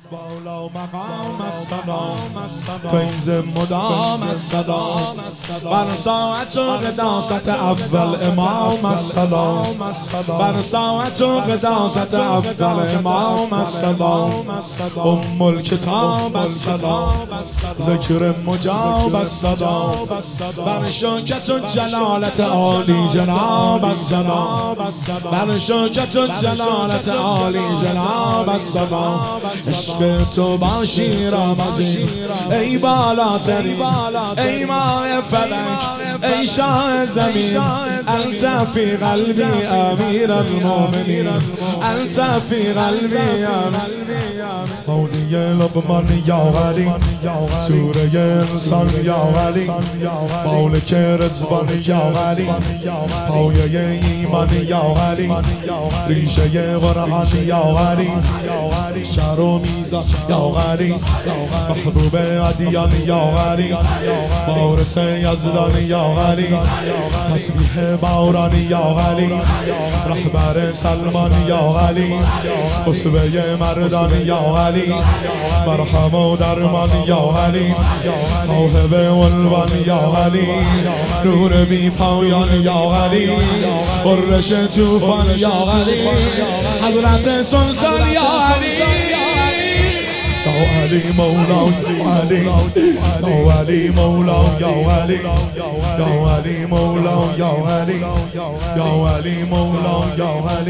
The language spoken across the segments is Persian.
بالا مقام السلام فیض مدام السلام بر ساعت و قداست اول امام السلام بر ساعت و قداست اول امام السلام ام الکتاب السلام ذکر مجاب السلام بر شوکت و جلالت عالی جناب السلام بر شوکت و جلالت عالی جناب السلام عشق تو باشی رمزی ای بالاترین ای ماه فلک ای شاه زمین انت فی قلبی امیر المؤمنین انت فی قلبی مولی لقمان یا ولی سوره انسان یا ولی مالک رضوان یا ولی پایه ایمان یا ولی ریشه قرآن یا ولی شهر و میزان یا ولی محبوب ادیان یا ولی وارث یزدان یا ولی تسبیح باران یا ولی رهبر سلمان یا ولی اسوه مردان یا ولی مرهم و درمان یا ولی صاحب عنوان یا ولی نور بی پایان یا ولی قرش طوفان یا ولی حضرت سلطان یا ولی یا علی مولا علی یا علی مولا یا علی یا علی مولا یا علی یا علی مولا یا علی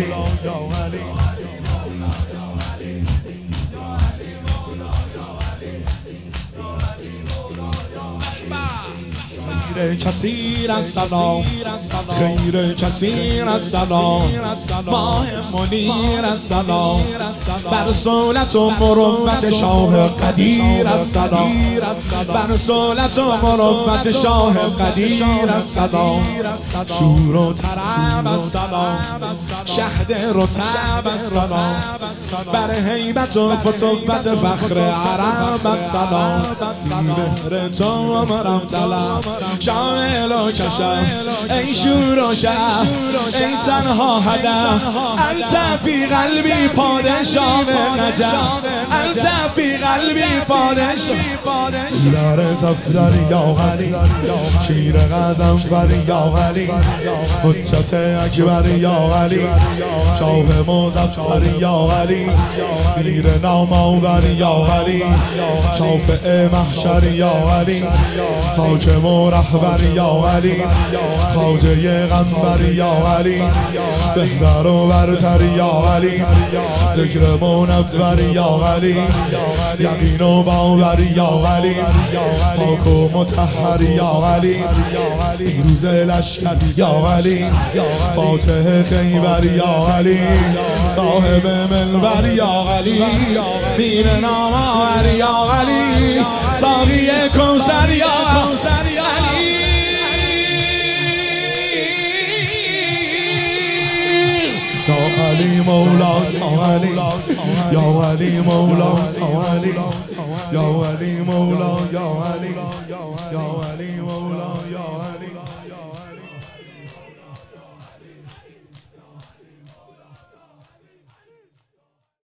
خیر کثیر السلام خیر کثیر السلام ماه منیر السلام بر سولت و مروت شاه قدیر السلام بر سولت و مروت شاه قدیر السلام شور و طرب السلام شهد رطب السلام بر هیبت و فتوت فخر عرب السلام مهر تو عمرم طلب شامل و کشم ای شور و شهر ای تنها هدف انت فی قلبی پادشاه نجف انت فی قلبی پادشاه در صفدر یا غلی شیر غزنفر یا غلی حجت اکبر یا غلی شاه مظفر یا غلی میر نامآور یا غلی شافع محشر یا غلی حاکم و رهبر یا علی خواجه غنبر یا علی بهتر و برتر یا علی ذکر منور یا علی یقین و باور یا علی پاک و مطهر یا علی پیروز لشکر یا علی فاتح خیبر یا علی صاحب منبر یا علی میر نامآور یا علی ساقی کوثر یا علی یا علی مولا یا علی یا علی مولا یا علی یا علی مولا یا علی یا علی مولا